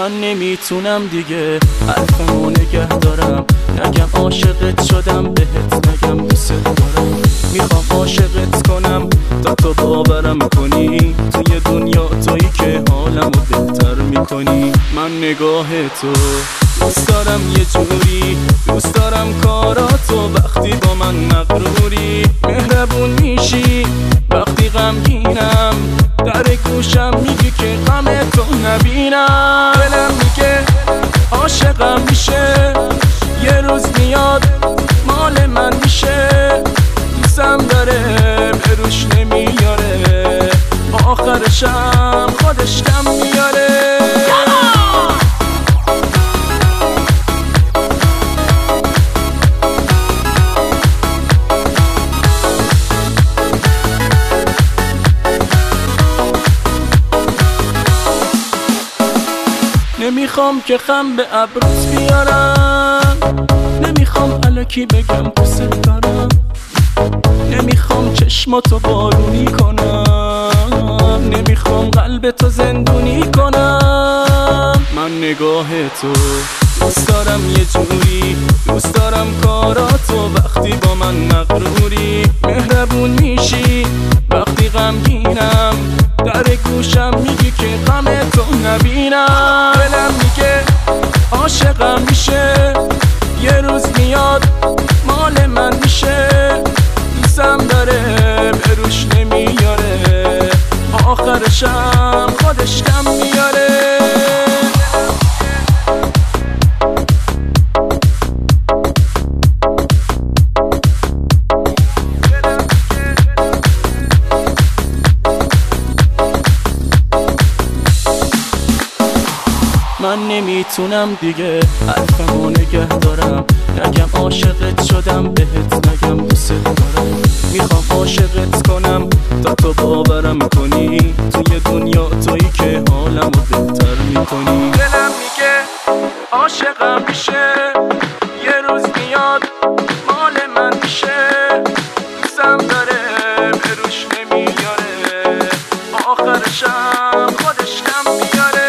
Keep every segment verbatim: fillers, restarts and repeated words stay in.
من نمیتونم دیگه حرفمو نگه دارم، نگم عاشقت شدم بهت نگم دوست دارم. میخوام عاشقت کنم تا تو باورم کنی، توی دنیا تویی که حالمو بهتر میکنی. من نگاه تو دوست دارم یه جوری، دوست دارم کاراتو وقتی با من مغروری. مهربون میشی وقتی غمگینم، در گوشم میگی که غم تو نبینم. دلم میگه عاشقم میشه، یه روز میاد مال من میشه. دوستم داره بروش نمیاره، آخرشم خودش کم میاره. نمیخوام که خم به ابروت بیارم، نمیخوام الکی بگم دوست دارم، نمیخوام چشماتو بارونی کنم، نمیخوام قلبتو زندونی کنم. من نگاه تو دوست دارم یه جوری، دوست دارم کاراتو وقتی با من مغروری. مهربون میشی وقتی غمگینم، در گوشم میگی که غم تو نبینم. دلم میگه عاشقم میشه، یه روز میاد مال من میشه. دوستم داره بروش نمیاره، آخرشم خودش کم میاره. من نمیتونم دیگه حرفمو نگه دارم، نگم عاشقت شدم بهت نگم دوست دارم. میخوام عاشقت کنم تا تو باورم کنی، توی دنیا تویی که حالمو بهتر میکنی. دلم میگه عاشقم میشه، یه روز میاد مال من میشه. دوستم داره بروش نمیاره، آخرشم خودش کم میاره.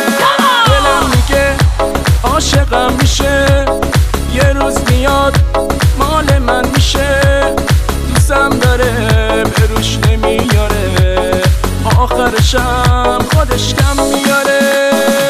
عاشقم میشه، یه روز میاد مال من میشه. دوستم داره بروش نمیاره، آخرشم خودش کم میاره.